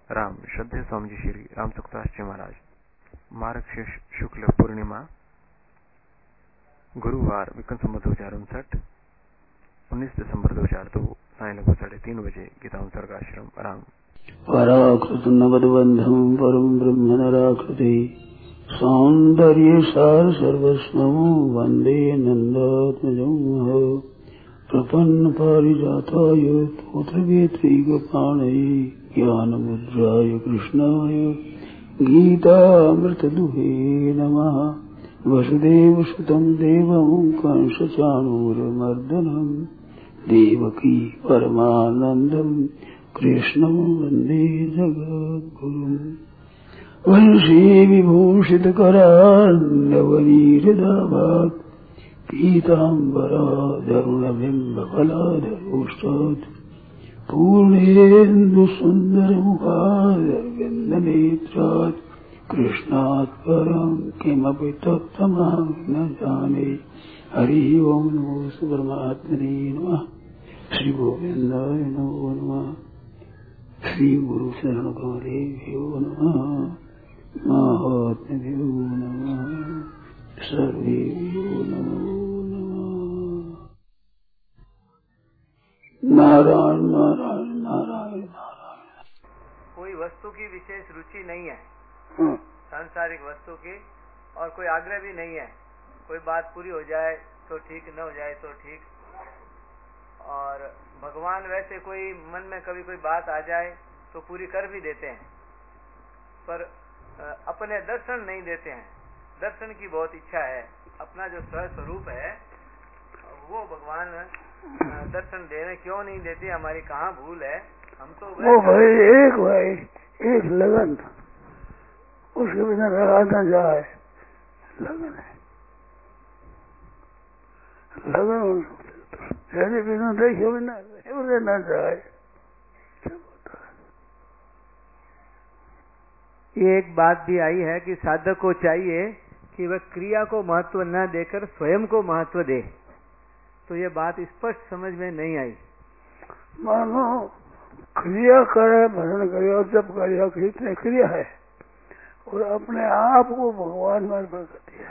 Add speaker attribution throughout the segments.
Speaker 1: राम श्रद्धेय स्वामी जी श्री राम सुखदास जी महाराज। मार्गशीर्ष शुक्ल पूर्णिमा गुरुवार विक्रम संवत 2059 19 दिसंबर 2002 साय लगभग 3:30 बजे गीता सर्गाश्रम राम।
Speaker 2: पराकृत नवद्बंधम परम ब्रह्म नराकृति सौंदर्य सार सर्वस्वम वंदे नंदात्मजं प्रपन्न पारिजाताय तोत्रवेत्रैकपाणये ज्ञानमुद्राय कृष्णाय गीतामृतदुहे नमः। वसुदेवसुतं देवं कंसचाणूरमर्दनं देवकी परमानन्दं कृष्णं वन्दे जगद्गुरुम्। वंशी विभूषितकरान्नवनीरदाभात् पीताम्बराधरुणबिम्बफलाधरोष्टात् पूर्णेन्दुसुन्दरमुखारविन्दनेत्रात् कृष्णात् परं किमपि तत्त्वमहं न जाने। हरिः ओं नमो परमात्मने नमः। श्री गोविन्दाय नमो नमः। श्री गुरु शरण कमलेभ्यो नमः। महात्म्यो नमः। सर्वेभ्यो नमो नमः। नारायण नारायण नारायण नारायण।
Speaker 3: कोई वस्तु की विशेष रुचि नहीं है, सांसारिक वस्तु की, और कोई आग्रह भी नहीं है। कोई बात पूरी हो जाए तो ठीक, न हो जाए तो ठीक। और भगवान वैसे कोई मन में कभी कोई बात आ जाए तो पूरी कर भी देते हैं, पर अपने दर्शन नहीं देते हैं। दर्शन की बहुत इच्छा है। अपना जो स्वस्वरूप है वो भगवान दर्शन देने क्यों नहीं देते? हमारी कहाँ भूल है? हम तो
Speaker 2: वो भाई एक लगन था, उसके बिना रहा न जाए। लगन है, लगन तेरे बिना देखे बिना न जाए।
Speaker 3: ये एक बात भी आई है कि साधक को चाहिए कि वह क्रिया को महत्व न देकर स्वयं को महत्व दे। तो ये बात स्पष्ट समझ में नहीं आई।
Speaker 2: मानो क्रिया करे, भजन करे और जब करे, कितने क्रिया है और अपने आप को भगवान में अर्पण कर दिया।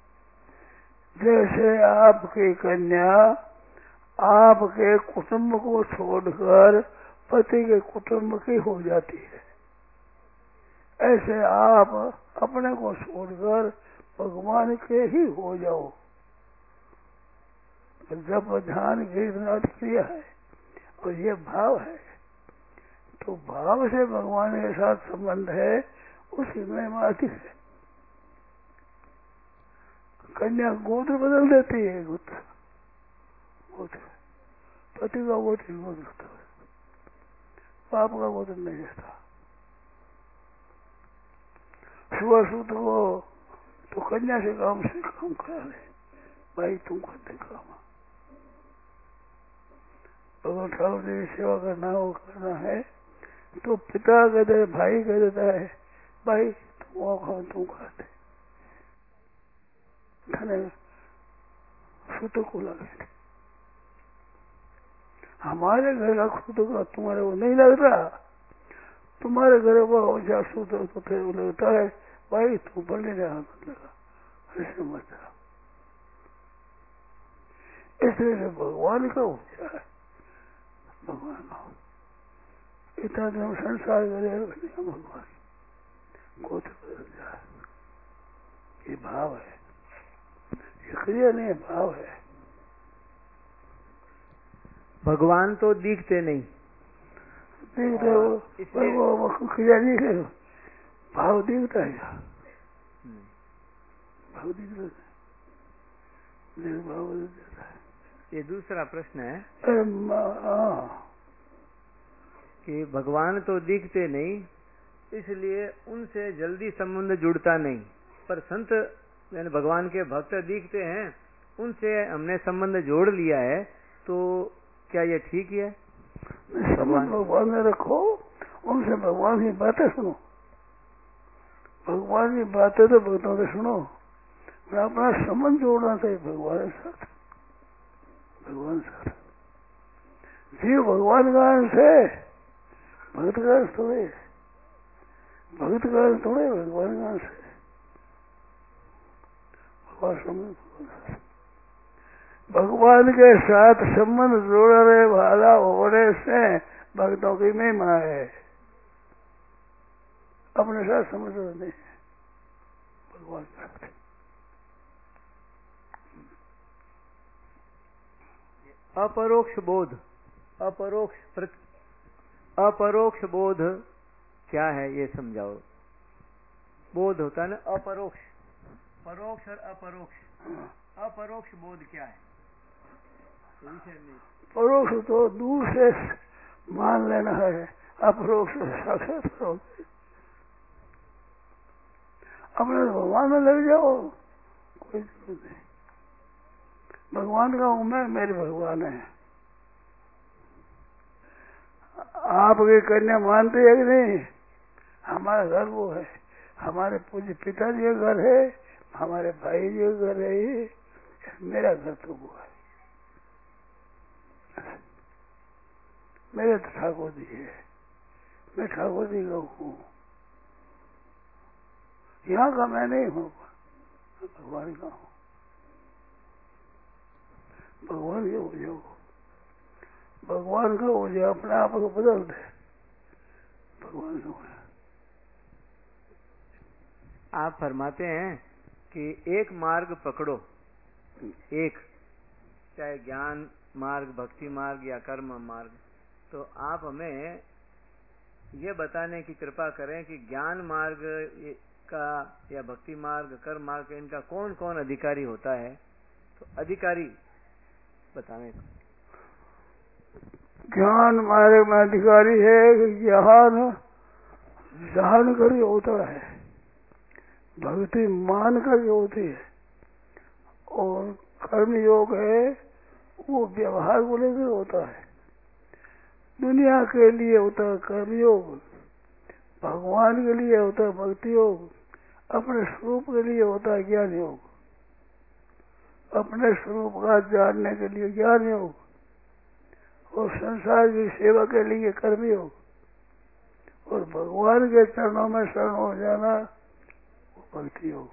Speaker 2: जैसे आपकी कन्या आपके कुटुंब को छोड़कर पति के कुटुंब की हो जाती है, ऐसे आप अपने को छोड़कर भगवान के ही हो जाओ। जब ध्यान कीर्तन क्रिया है और ये भाव है, तो भाव से भगवान के साथ संबंध है, उसी में अधिक है। कन्या गोत्र बदल देती है, गोत्र पति का गोत्र होता है, पाप का गोत्र नहीं रहता। सुबह सूत्र को तो कन्या से काम करा ले, भाई तुम करते काम। भगवान ठाकुर जी की सेवा करना है तो पिता कहते, भाई कह देता है, भाई तुम वो खाओ, तुम खाते। सूत्र को लगे हमारे घर का खुद का तुम्हारे वो नहीं लग रहा, तुम्हारे घर वो सूत्र तो फिर वो लगता है, भाई तू पढ़ने रहा मत लगा, ऐसे मत रहा। इसलिए भगवान का हो जाए, भगवान इतना दिन संसार करे भगवान गोत्र बदल जाए। ये भाव है, ये क्रिया नहीं, भाव है।
Speaker 3: भगवान तो दिखते नहीं,
Speaker 2: दिखते वो क्रिया नहीं है, भाव दिखता है। भाव दिखता है, भाव बदल जाता है।
Speaker 3: ये दूसरा प्रश्न है कि भगवान तो दिखते नहीं, इसलिए उनसे जल्दी संबंध जुड़ता नहीं, पर संत यानी भगवान के भक्त दिखते हैं, उनसे हमने संबंध जोड़ लिया है, तो क्या ये ठीक है?
Speaker 2: भगवान में रखो, उनसे भगवान की बातें सुनो। भगवान की बातें तो भक्तों से सुनो, अपना संबंध जोड़ना चाहिए भगवान के साथ। भगवान साथ जीव भगवान का अंश है, भक्त का अंश थोड़े। भक्त का थोड़े भगवान का अंश है। भगवान के साथ संबंध जोड़ने वाला होने से भक्तों की महिमा है। अपने साथ समझ नहीं है भगवान का।
Speaker 3: अपरोक्ष बोध, अपरोक्ष बोध क्या है ये समझाओ। बोध होता है ना अपरोक्ष, परोक्ष और अपरोक्ष। अपरोक्ष बोध क्या है?
Speaker 2: परोक्ष तो दूर से मान लेना है, अपरोक्ष साक्षात अपने भगवान में लग जाओ, कोई जरूरत नहीं। भगवान का हूं मैं, मेरे भगवान है। आपकी कन्या मानते है कि नहीं? हमारा घर वो है, हमारे पूज्य पिताजी का घर है, हमारे भाई जी का घर है, मेरा घर तो वो है। मेरे तो ठाकुर जी है, मैं ठाकुर जी का हूँ। यहाँ का मैं नहीं हूँ, भगवान का हूँ। भगवान के हो जाओ, भगवान का हो जाए, अपने आप को बदल दे। भगवान का हो।
Speaker 3: आप फरमाते हैं कि एक मार्ग पकड़ो, एक, चाहे ज्ञान मार्ग, भक्ति मार्ग या कर्म मार्ग। तो आप हमें ये बताने की कृपा करें कि ज्ञान मार्ग का या भक्ति मार्ग, कर्म मार्ग, इनका कौन कौन अधिकारी होता है। तो अधिकारी बताने।
Speaker 2: ज्ञान मार्ग में अधिकारी है, ज्ञान जान कर होता है, भक्ति मान कर होती है, और कर्म योग है वो व्यवहार को लेकर होता है। दुनिया के लिए होता है कर्म योग, भगवान के लिए होता है भक्ति योग, अपने स्वरूप के लिए होता है ज्ञान योग, अपने स्वरूप का जानने के लिए ज्ञान योग, और संसार की सेवा के लिए कर्म योग, और भगवान के चरणों में शरण हो जाना वो भक्ति योग।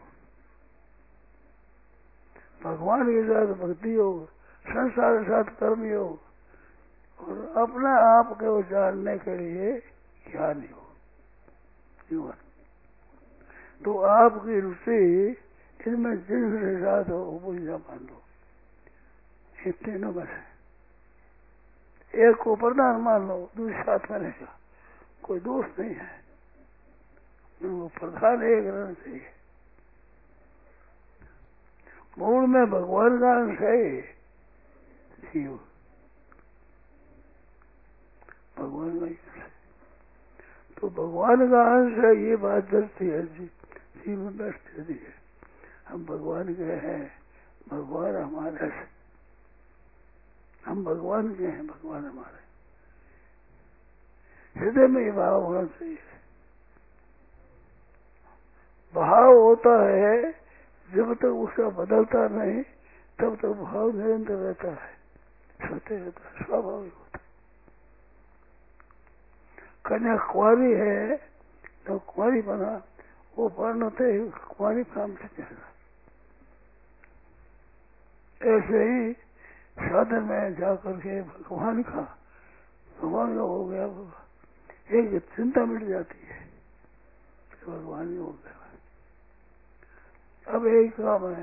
Speaker 2: भगवान के साथ भक्ति योग, संसार के साथ कर्म योग, और अपने आप को जानने के लिए ज्ञान योग। तो आपकी रुचि इसमें जिनके साथ हो बुझा मान लो, इन तीनों में से एक को प्रधान मान लो, दूसरे साथ में रहेगा, कोई दोष नहीं है। वो प्रधान एक रहना चाहिए। मूल में भगवान का अंश है जीव, भगवान का अंश है। तो भगवान का अंश है, ये बात जलती है जीव में बैठती रहती है। हम भगवान के हैं, भगवान हमारे हैं, हम भगवान के हैं, भगवान हमारे। हृदय में ये भाव होना चाहिए। भाव होता है जब तक उसका बदलता नहीं, तब तक भाव निरंतर रहता है, सत्य रहता है, स्वाभाविक होता है। कन्या कुंवारी है तो कुंवारी बना, वो वर्ण होते ही कुंवारी काम से जाएगा। ऐसे ही साधन में जाकर के भगवान का हो गया, एक चिंता मिट जाती है, भगवान हो गया। अब एक काम है,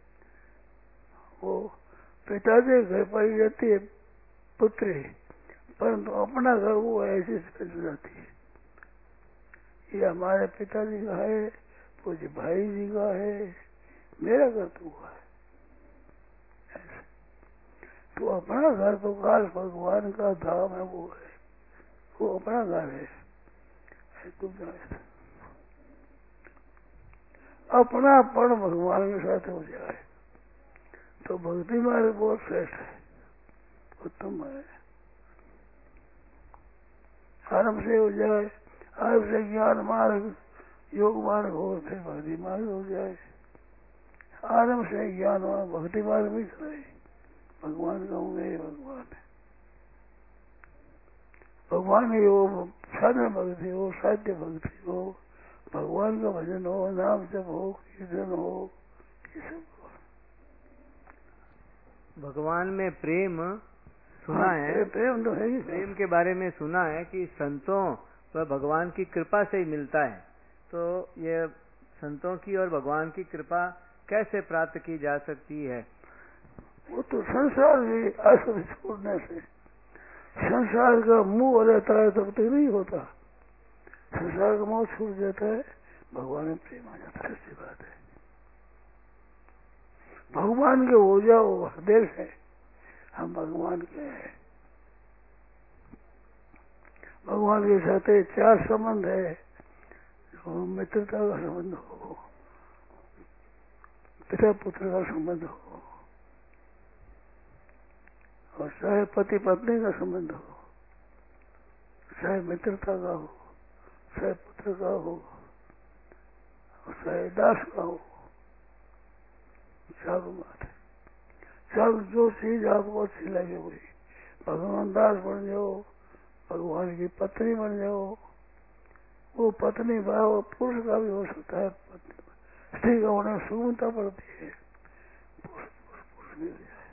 Speaker 2: वो पिताजी घर पर ही रहती है पुत्री, परंतु अपना घर वो ऐसे चल जाती है। ये हमारे पिताजी का है, पूज्य भाई जी का है, मेरा घर तो हुआ है। तो अपना घर तो काल भगवान का धाम है, वो है, वो अपना घर है। अपनापन भगवान के साथ हो जाए तो भक्ति मार्ग बहुत श्रेष्ठ है, उत्तम है। आरंभ से हो जाए, आरंभ से ज्ञान मार्ग, योग मार्ग हो, फिर भक्ति मार्ग हो जाए। आरंभ से ज्ञान मार्ग, भक्ति मार्ग भी चले, भगवान का हूँ मेरे भगवान है। भगवान ही हो, साधन भक्ति हो, साध्य भक्ति हो, भगवान का भजन हो, नाम जप हो, कीर्तन हो, ये सब
Speaker 3: भगवान में प्रेम सुना है,
Speaker 2: प्रेम तो है ही।
Speaker 3: प्रेम के बारे में सुना है कि संतों व भगवान की कृपा से ही मिलता है। तो ये संतों की और भगवान की कृपा कैसे प्राप्त की जा सकती है?
Speaker 2: वो तो संसार भी आश्रय छोड़ने से, संसार का मुंह रहता है तब तक नहीं होता। संसार का मुंह छूट जाता है, भगवान में प्रेम आ जाता है। ऐसी बात है। भगवान के हो जाओ हृदय से, हम भगवान के हैं। भगवान के साथ 4 संबंध है, जो मित्रता का संबंध हो, पिता पुत्र का संबंध हो, और चाहे पति पत्नी का संबंध हो, चाहे मित्रता का हो, चाहे पुत्र का हो, और चाहे दास का हो, चारों बात है। चारों जो चीज आपको अच्छी लगे हुई, भगवान दास बन जाओ, भगवान की पत्नी बन जाओ। वो पत्नी भाव पुरुष का भी हो सकता है, स्त्री का होने में सुगमता पड़ती है, पुरुष भी हो जाए।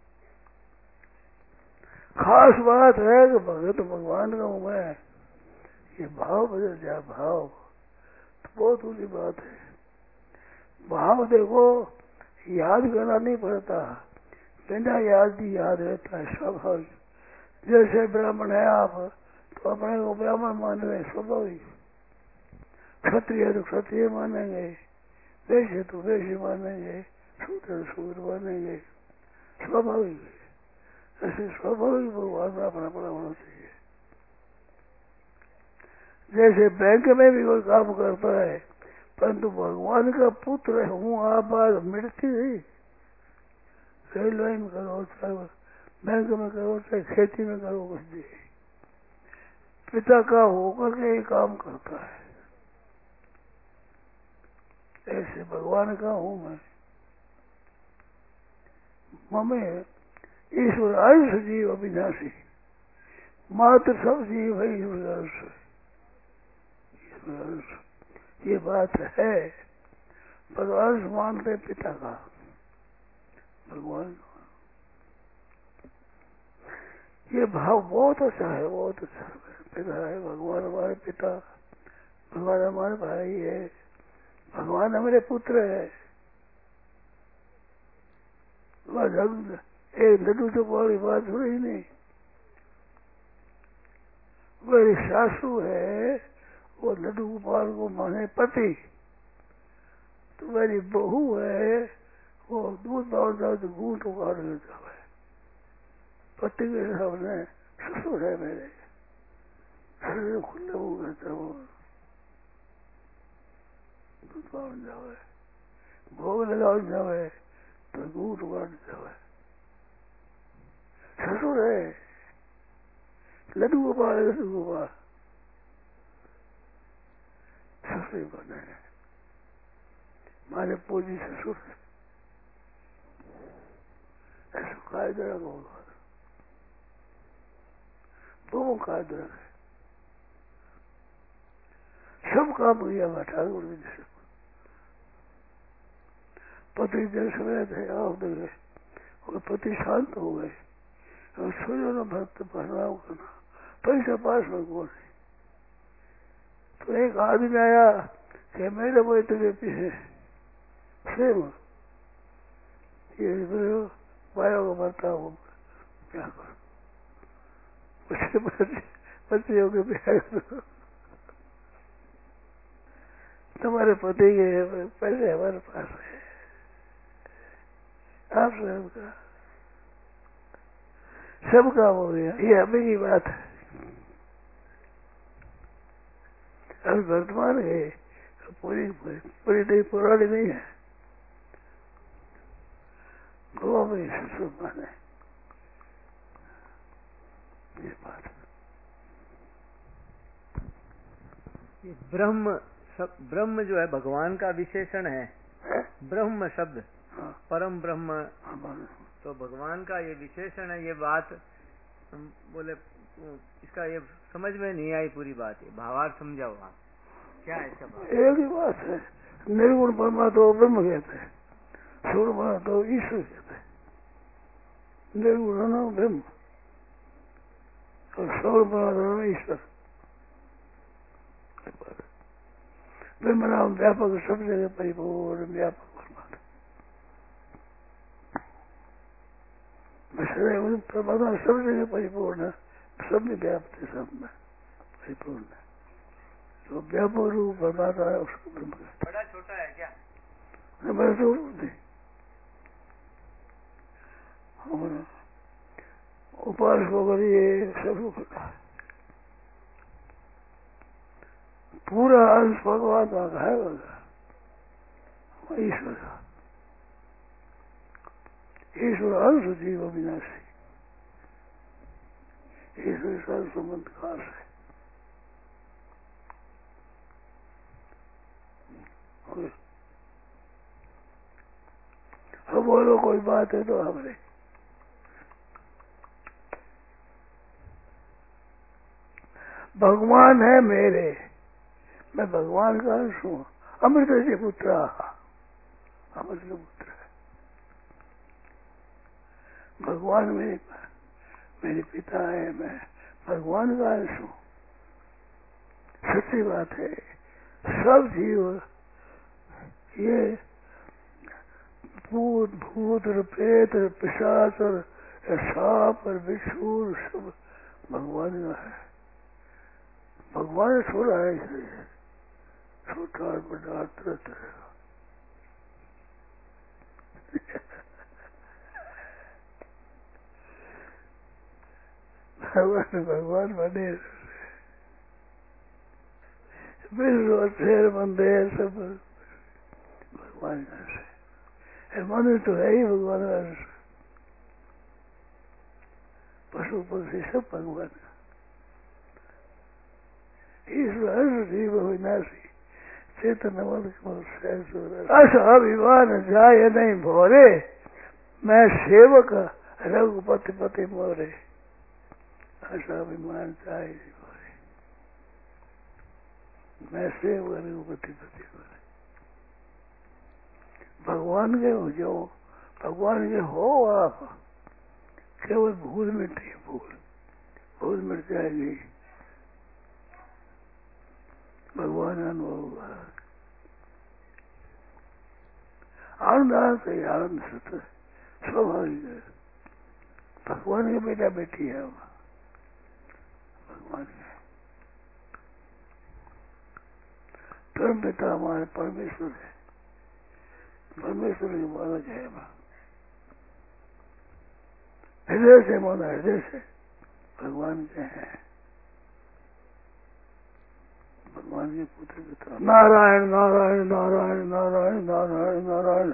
Speaker 2: खास बात है कि भगत भगवान का हूं मैं, ये भाव बदल जाए, भाव तो बहुत ऊंची बात है। भाव देखो, याद करना नहीं पड़ता, बिना याद भी याद रहता है, स्वाभाविक। जैसे ब्राह्मण है आप, तो अपने को ब्राह्मण मान रहे, स्वाभाविक। क्षत्रिय है तो क्षत्रिय मानेंगे, वैश्य तो वैश्य मानेंगे, शूद्र शूद्र मानेंगे, स्वाभाविक है। ऐसे स्वाभाविक भगवान में अपना अपना होना चाहिए। जैसे बैंक में भी कोई काम करता है, परंतु भगवान का पुत्र हूँ, आप बात मिटती नहीं। रेलवे में करो, चाहे बैंक में करो, चाहे खेती में करो, कुछ भी पिता का होकर के ही काम करता है। ऐसे भगवान का हूँ मैं। ममे ईश्वर आयुष जीव अविनाशी, मात्र सब जीव है ईश्वर। ये बात है, पर अंश मानते पिता का, भगवान। ये भाव बहुत अच्छा है, बहुत अच्छा है। पिता है, भगवान हमारे पिता, भगवान हमारे भाई है, भगवान हमारे पुत्र है। एक लड्डू तो बड़ी बात हो रही नहीं। मेरी सासू है, वो लड्डू गोपाल को माने पति, तो मेरी बहू है, वो दूध पाउड जाओ तो घूट उगाड़ लेता है। पति के सामने ससुर है मेरे, शरीर खुले हो गए, वो दूध पाउड जावे, भोग लगाओ जावे तो घूट उगाड़ जावे। ससुर है, लड्डू गोपाल, लड्डू गोपाल ससुर बने, माने पूजी ससुर है। ऐसा कायदा होगा, वो कायदा है। सब काम किया मैं ठाकुर जी से। पति जल समय थे, आप देखे और पति शांत हो गए, और सूर्य ने भक्त पहनाव करना, पैसा पास में कौन है। तो एक आदमी आया कि मेरे वो तेरे पीछे सेव ये पाया को भरता हूँ, क्या करो, उसके बच्चे के ब्याह करो, तुम्हारे पति के पैसे हमारे पास है, आप सबका सब काम हो गया। ये अभी की बात है। अभी वर्तमान है, पूरी नहीं, पुरानी नहीं है। गोवा में ससुर माने, ये बात।
Speaker 3: ब्रह्म जो है भगवान का विशेषण है, ब्रह्म शब्द,
Speaker 2: हाँ,
Speaker 3: परम ब्रह्म,
Speaker 2: हाँ,
Speaker 3: तो भगवान का ये विशेषण है। ये बात बोले इसका ये समझ में नहीं आई पूरी बात, ये भावार्थ समझाओ आप। क्या है इसका भाव?
Speaker 2: एक ही बात है। निर्गुण परमात्मा को ब्रह्म कहते हैं, सूर्य परमात्मा को ईश्वर कहते हैं। निर्गुण नाम ब्रह्म और सौर परमात्मा नाम ईश्वर। ब्रह्म नाम व्यापक, सब जगह परिपूर्ण व्यापक परमात्मा। परमात्मा सब जगह परिपूर्ण है, सब में व्याप्त है, सब में परिपूर्ण है। तो व्यापक रूप परमात्मा है, उसको ब्रह्म कहते हैं।
Speaker 3: बड़ा छोटा है क्या?
Speaker 2: बड़ा तो नहीं। उपासक होकर ये सब करता है। पूरा अंश भगवान का है, ईश्वर का। ईश्वर अंश जीव अविनाशी, ईश्वर सर्व संबंध खास है। अब बोलो कोई बात है तो हमने भगवान है मेरे, मैं भगवान का अंश हूँ। अमृत से पुत्र, अमृत का पुत्र है भगवान। मेरे पिता है, मैं भगवान का अंश हूँ। सच्ची बात है। सब जीव ये भूत भूत और प्रेत और पिशाच और सांप और बिच्छू सब भगवान का है। भगवान ने छोड़ा है, इसलिए छोटा और बड़ा तरह तरह। भगवान बने बिल्कुल शेर बंदे सब भगवान का है। मनुष्य तो है ही भगवान का, पशु पक्षी सब भगवान का। ईश्वर जीव विनाशी चेतन अभिमान जाए नहीं भोरे, मैं सेवक रघुपति पति मोरे। ऐसा अभिमान जाए नहीं भोरे, मैं सेवक रघुपति पति मोरे। भगवान के हो जाओ, भगवान के हो आप, केवल भूल मिटती, भूल मिट जाएगी, भगवान अनुभव। आनंद से आनंद सत्य स्वाभाविक है। भगवान के बेटा बेटी है, भगवान के परम पिता हमारे परमेश्वर है, परमेश्वर के बालक है। हृदय से माना, हृदय से भगवान के हैं, भगवान के पुत्र पिता। नारायण नारायण नारायण नारायण नारायण नारायण।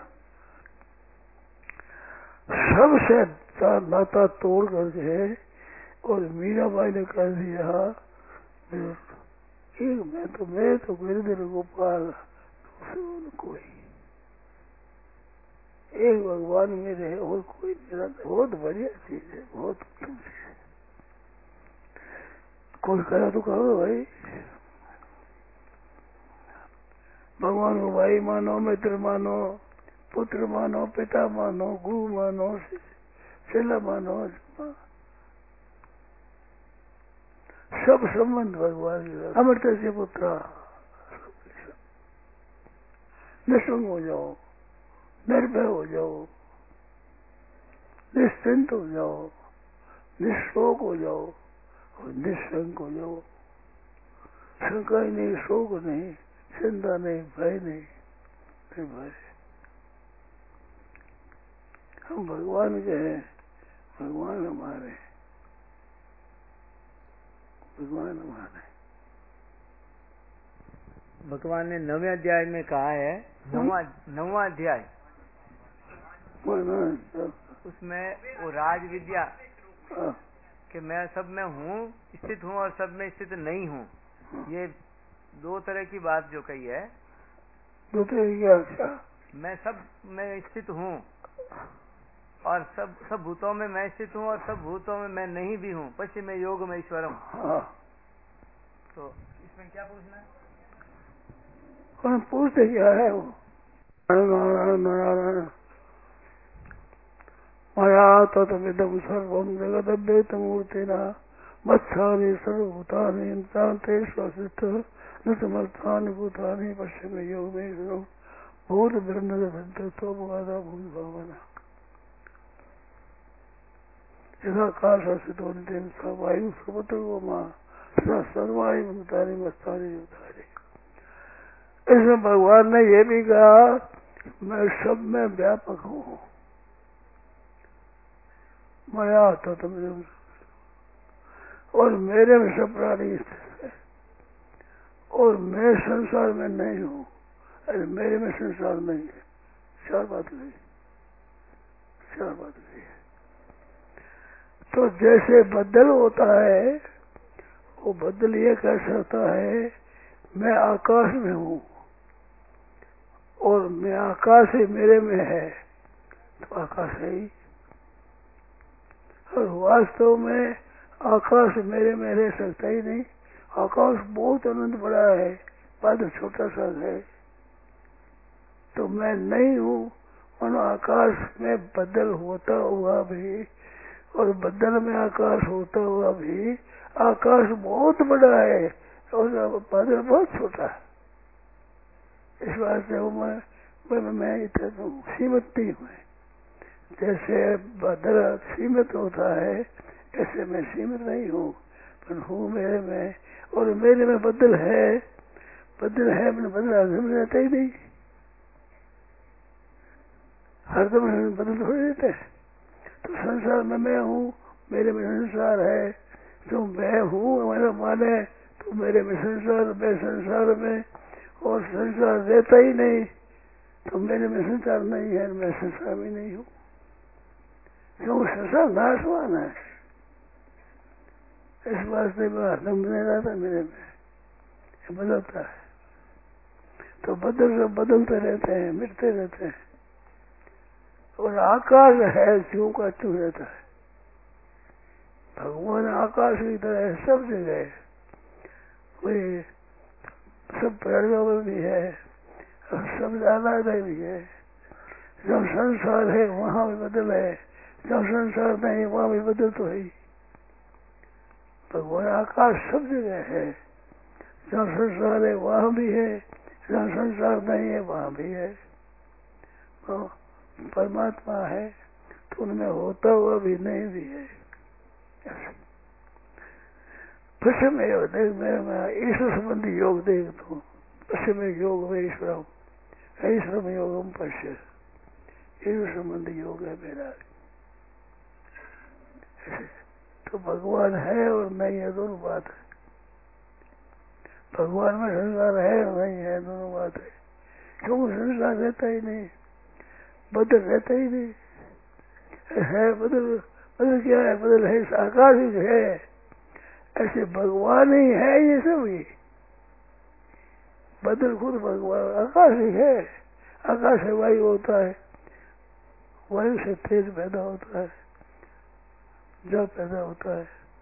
Speaker 2: सबसे नाता तोड़ करके और मीराबाई ने कह दिया, एक मैं तो गिरधर गोपाल, दूसरे कोई एक भगवान मेरे है और कोई मेरा। बहुत बढ़िया चीज है, बहुत उत्तम चीज है। कोई कहा तो कहो भाई, भगवान को भाई मानो, मित्र मानो, पुत्र मानो, पिता मानो, गुरु मानो, चेला मानो, सब संबंध भगवान के। अमृत से पुत्र, निसंग हो जाओ, निर्भय हो जाओ, निश्चिंत हो जाओ, निशोक हो जाओ और निशंक हो जाओ। शंका ही नहीं, शोक नहीं, चिंता नहीं, भय नहीं, निर्भय। हम भगवान के हैं, भगवान हमारे, भगवान हमारे।
Speaker 3: भगवान ने 9वें अध्याय में कहा है, 9वां अध्याय, उसमें वो राज विद्या कि मैं सब में हूँ, स्थित हूँ और सब में स्थित नहीं हूँ, ये दो तरह की बात जो कही है।
Speaker 2: दो तरह की क्या?
Speaker 3: मैं सब में स्थित हूँ और सब भूतों में मैं स्थित हूँ और सब भूतों में मैं नहीं भी हूँ, पश्चिम योग में ईश्वरम। तो इसमें क्या पूछना है?
Speaker 2: कौन पूछते क्या है वो? नारायण नारायण मया ततमिदं सर्वं जगदव्यक्तमूर्तिना मत्स्थानि सर्वभूतानि तान्तेष्वस्थितः न समर्थानि भूतानि पश्चिमे योगेश्वरं भूतब्रह्मविद्युतो वादा भूतभावना यदाकाशस्थितो नित्यं स वायुः सर्वतो मा स सर्वाणि भूतानि मत्स्थानि युक्तानि। इसमें भगवान ने ये भी कहा मैं सब में व्यापक हूँ। मया तो तुम और मेरे में सब प्राणी स्थित है और मैं संसार में नहीं हूँ। अरे मेरे में संसार नहीं है। चार बात नहीं, चार बात नहीं है। तो जैसे बदल होता है वो बदल ये कह सकता है मैं आकाश में हूँ और मैं आकाश ही मेरे में है, तो आकाश है ही। और वास्तव में आकाश मेरे में रह सकता ही नहीं। आकाश बहुत अनंत बड़ा है, पाद छोटा सा है, तो मैं नहीं हूँ। मानो आकाश में बदल होता हुआ भी और बदल में आकाश होता हुआ भी आकाश बहुत बड़ा है और बादल बहुत छोटा है। इस वास्ते मैं इतना सीमित नहीं हूँ। जैसे बदल सीमित होता है ऐसे मैं सीमित नहीं हूँ, पर हूँ मेरे में। और मेरे में बदल है, बदल है मैंने बदल हरदम रहता ही नहीं। हरदम बदल थोड़ी रहते हैं। तो संसार में मैं हूँ, मेरे में संसार है। तो मैं हूँ मेरा माने तो मेरे में संसार, मैं संसार में, और संसार रहता ही नहीं तो मेरे में संसार नहीं है, मैं संसार में नहीं हूँ। क्यों? संसार नाशवान है। इस वास्ते में हरदम नहीं रहता मेरे में, ये बदलता है। तो बदलते रहते हैं, मिटते रहते हैं। और आकाश है क्यों का क्यों रहता है। भगवान आकाश की तरह सब जगह, कोई सब प्राणियों में भी है और सब ज्यादा भी है। जब संसार है वहां भी बदल है, जब संसार नहीं वहां भी बदल तो है। भगवान आकाश सब जगह है। जहाँ संसार है वहां भी है, जहाँ संसार नहीं है वहां भी है। तो परमात्मा है तो उनमें होता हुआ भी नहीं भी है। पश्चिम योग देख, मैं ईश्वर संबंधी योग देख तो पश्चिम योग में ईश्वर योगम पश्य, ईश्वर संबंधी योग है मेरा। तो भगवान है और नहीं है, दोनों बात है। भगवान में संसार है और नहीं है, दोनों बात है। क्यों? संसार रहता ही नहीं, बदल रहता ही नहीं है। बदल क्या है? बदल है आकाश ही है। ऐसे भगवान ही है ये सभी। बदल खुद भगवान आकाश ही है। आकाश से वायु होता है, वायु से तेज पैदा होता है, जब पैदा होता है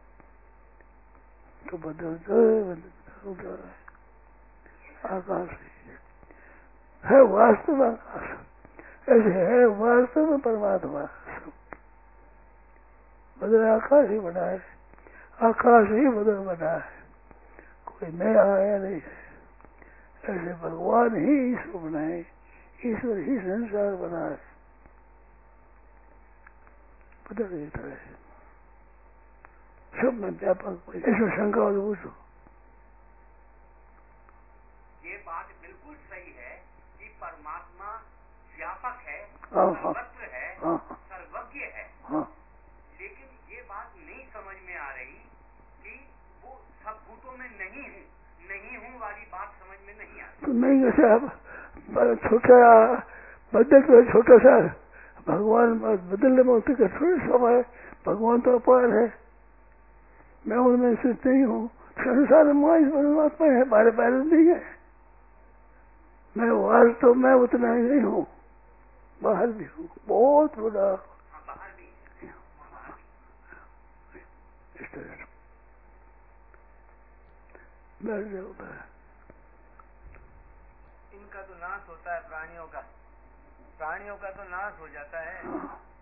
Speaker 2: तो बदलता है। आकाश है वास्तव में, आकाश ऐसे है वास्तव में परमात्मा। बदल आकाश ही बना है, आकाश ही बदल बना है, कोई नया आया नहीं है। ऐसे भगवान ही ईश्वर बनाए, ईश्वर ही संसार बना है, बदल देता है सब में व्यापक। इसमें शंका हो तो पूछो।
Speaker 4: ये बात बिल्कुल सही है कि परमात्मा व्यापक है, सर्वत्र है, सर्वज्ञ है। लेकिन ये बात नहीं समझ में आ रही कि वो सब भूतों में नहीं हूँ वाली बात समझ में नहीं आ रही।
Speaker 2: तो नहीं जैसे अब छोटा बदल तो छोटा सा, भगवान बदलने में उसके थोड़ी समय। भगवान तो अपार है, मैं उनमें स्थित नहीं हूँ। संसार में परमात्मा है, हमारे पैर नहीं है। मैं वास्तव में उतना ही नहीं हूँ, बाहर भी हूँ, बहुत बड़ा
Speaker 4: बाहर भी
Speaker 2: इस तरह बैठ जाओ।
Speaker 3: इन इनका तो नाश होता है, प्राणियों का तो नाश हो जाता है।